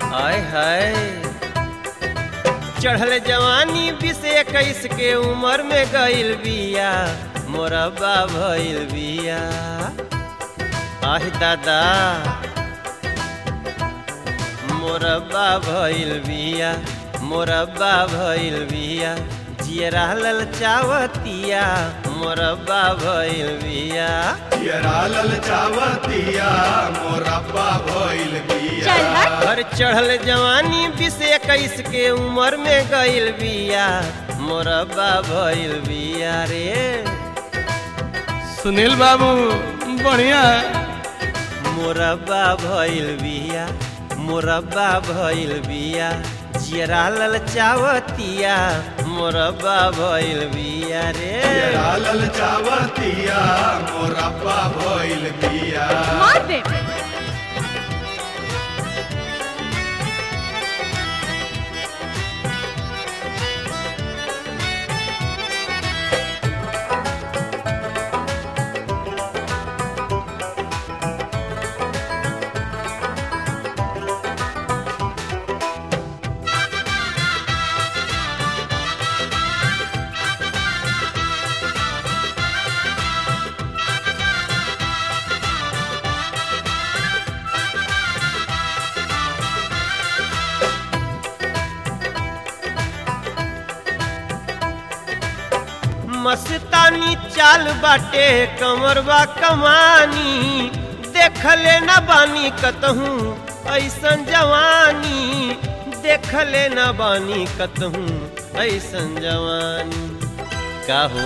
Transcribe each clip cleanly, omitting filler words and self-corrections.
आय हाय चढ़ल जवानी 20-21 के उम्र में गइल बिया मोरब्बा भइल बिया। आह दादा मोरब्बा भइल बिया मोरब्बा भइल बिया जियरा ललचावतिया मोरब्बा भइल बिया जियरा ललचावतिया मोरब्बा भइल बिया। हर चढ़ल जवानी 20-21 के उम्र में गइल बिया मोरब्बा भइल बिया रे। सुनील बाबू बढ़िया मोरब्बा भइल बिया मोरब्बा भइल बिया जियरा ललचावतिया मोरब्बा भइल बिया रे। जियरा ललचावतिया मोरब्बा भइल बिया। मार दे मस्तानी चाल बाटे कमरबा कमानी देखले न बानी कतहूँ ऐसन जवानी देखले न बानी कतहूँ ऐसन जवानी। का हो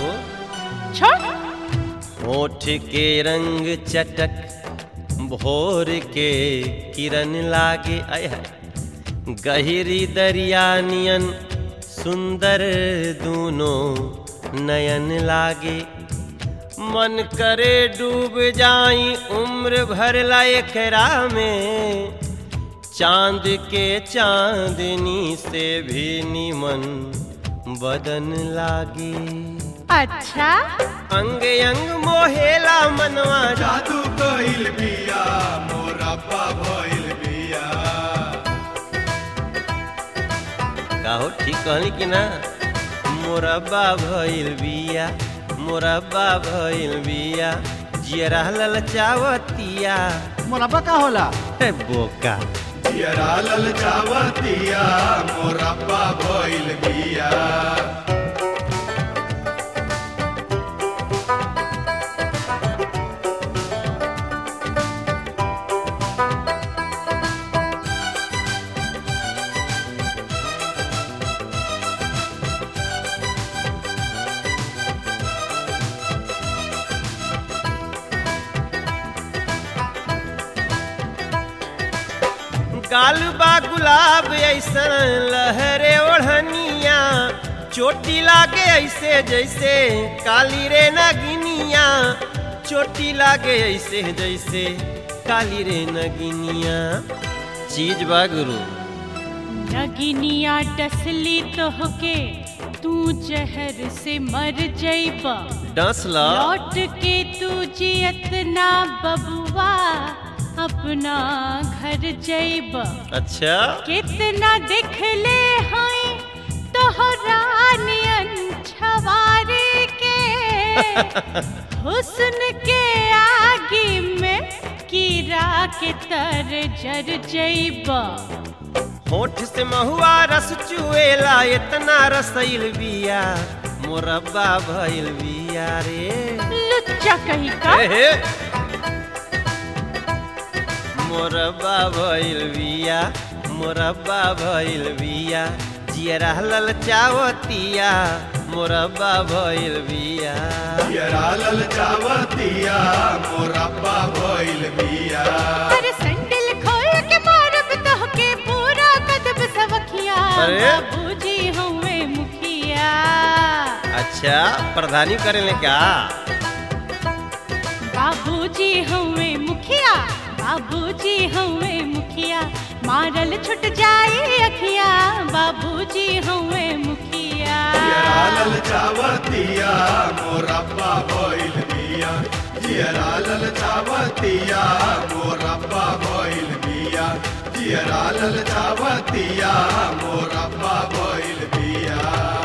होठ के रंग चटक भोर के किरण लागे आय गहरी दरिया नियन सुंदर दूनों नयन लागे मन करे डूब जाई उम्र भर ला एकरा में चांद के चांदनी से भी निमन बदन लागे। अच्छा अंग अंग मोहेला मनवा जादू कइल बिया मोरब्बा भइल बिया। का हो ठीक कहली कि ना मोरब्बा भइल बिया मोरब्बा भइल बिया जियरा ललचावतिया। मुरब्बा का होला हे बोका जियरा ललचावतिया मोरब्बा भइल बिया। गाल बा गुलाब ऐसन लहरे ओढ़निया चोटी लागे ऐसे जैसे काली रे नगिनिया चोटी लागे ऐसे जैसे काली रे नगिनिया। चीज बा गुरु नगिनिया डसली तोहके तू जहर से मर जइबा डस ला लौट के तू जियत ना बबुआ अपना घर जइबा। अच्छा कितना दिखले हैं तोहरा नियन छवारे के हुस्न के आगे में कीड़ा के तर जर जइबा। होठ से महुआ रस चुएला इतना रसइल बिया मोरब्बा भइल बिया रे। लुच्चा कहीं का हे मोरब्बा भइल बिया मोरब्बा भइल बिया जियरा ललचावतिया मोरब्बा भइल बिया। जियरा ललचावतिया मोरब्बा भइल बिया। अरे सैंडल खोल के मारब तोहके पूरा कदब सवखिया अरे? बाबूजी हुए मुखिया। अच्छा प्रधानी करेले क्या बाबूजी हुए मुखिया बाबूजी हुए मुखिया मारल छुट जाए अखिया बाबूजी हुए मुखिया। जियरा ललचावतिया मोरब्बा भइल बिया। जियरा ललचावतिया मोरब्बा भइल बिया। जियरा ललचावतिया मोरब्बा भइल बिया